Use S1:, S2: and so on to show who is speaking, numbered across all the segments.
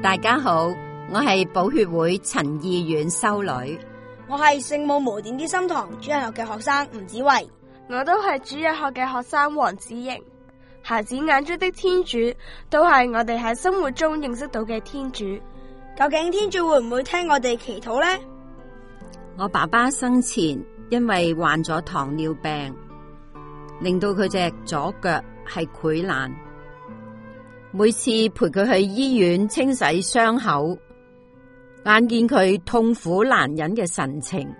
S1: 大家好，我係寶血會陳義遠修女，
S2: 我係聖母無玷啲心堂主日學嘅學生吳子慧，
S3: 我都係主日學嘅學生黃子瑩。孩子眼中的天主，都係我哋喺生活中認識到嘅天主。
S2: 究竟天主會唔會聽我哋祈禱呢？
S1: 我爸爸生前因為患咗糖尿病，令到佢隻左腳係潰爛。每次陪佢去醫院清洗傷口，眼見佢痛苦難忍嘅神情，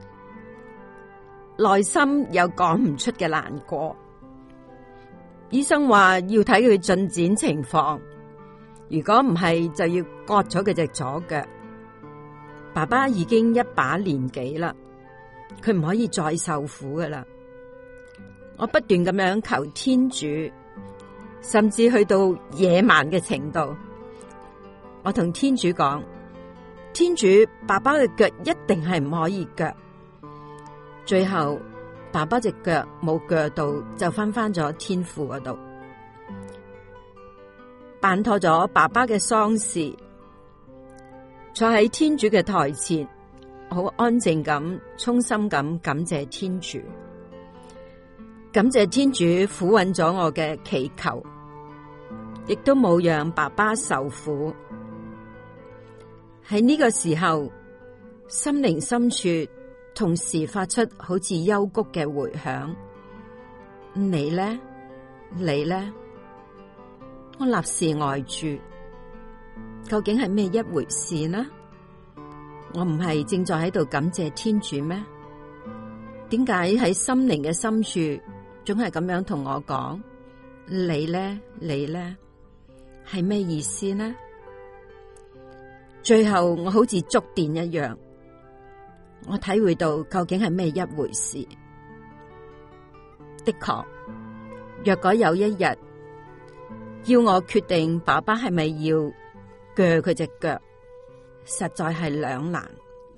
S1: 內心有講唔出嘅難過。醫生話要睇佢進展情況，如果唔係就要割咗佢隻左腳。爸爸已經一把年紀啦，佢唔可以再受苦噶啦。我不斷咁樣求天主，甚至去到野蠻嘅程度。我同天主講，天主，爸爸嘅腳一定係唔可以鋸。最後爸爸隻腳冇鋸到，就翻咗天父嗰度，辦妥咗爸爸嘅喪事，坐喺天主嘅台前，好安靜咁、衷心咁感謝天主，感謝天主撫允咗我嘅祈求，亦都冇讓爸爸受苦。喺呢個時候，心靈深處同時發出好似幽谷嘅回響。你呢？你呢？我立時呆住，究竟係咩一回事呢？我唔係正在喺度感謝天主咩？點解喺心靈嘅深處總係咁樣同我講？你呢？你呢？係咩意思呢？最後我好似觸電一樣，我體會到究竟係咩一回事。的確，若果有一日要我決定爸爸係咪要鋸佢隻腳，實在係兩難。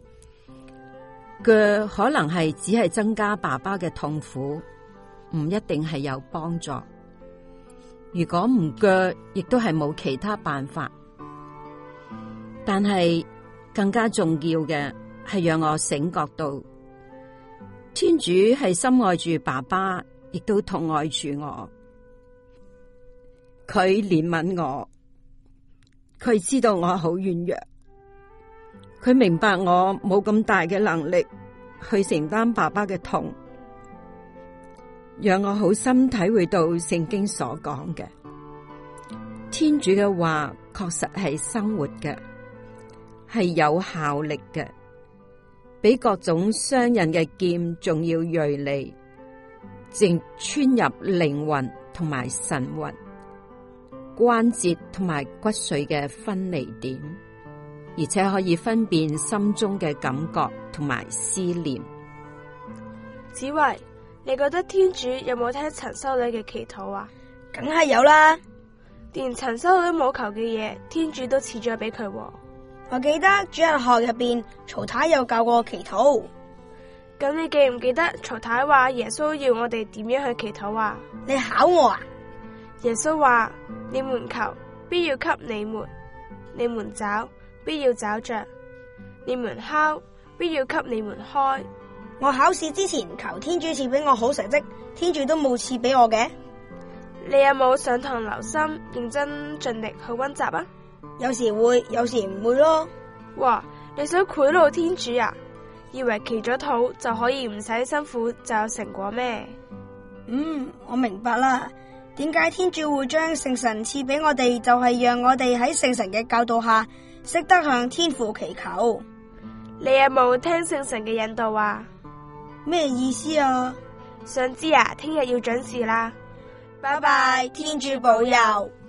S1: 鋸可能係只係增加爸爸嘅痛苦，唔一定係有幫助。如果唔鋸，亦都係冇其他辦法。但係更加重要嘅係讓我醒覺到，天主係深愛住爸爸，亦都痛愛住我。佢憐憫我，佢知道我好軟弱，佢明白我冇咁大嘅能力去承擔爸爸嘅痛，讓我好深體會到聖經所講嘅，天主嘅話確實係生活嘅，係有效力嘅，比各種雙刃嘅劍仲要銳利，正穿入靈魂同埋神魂、關節同埋骨髓嘅分離點，而且可以分辨心中嘅感覺同埋思念。
S3: 子慧，你覺得天主有冇聽陳修女嘅祈禱啊？
S2: 梗係有啦，
S3: 連陳修女冇求嘅嘢，天主都賜咗俾佢。
S2: 我記得主日學入邊曹太有教過祈禱。
S3: 咁你記唔記得曹太話耶穌要我哋點樣去祈禱啊？
S2: 你考我啊？
S3: 耶穌話：你們求，必要給你們；你們找，必要找着；你們敲，必要給你們開。
S2: 我考試之前求天主賜俾我好成績，天主都冇賜俾我嘅。
S3: 你有冇上堂留心，認真盡力去溫習啊？
S2: 有時會，有時唔會咯。
S3: 哇！你想賄賂天主啊？以為祈咗禱就可以唔使辛苦就有成果咩？
S2: 我明白啦。點解天主會將聖神賜俾我哋，就係讓我哋喺聖神嘅教導下，識得向天父祈求。
S3: 你有冇聽聖神嘅引導啊？
S2: 咩意思啊？
S3: 想知啊？聽日要準時啦。
S2: 拜拜，天主保佑。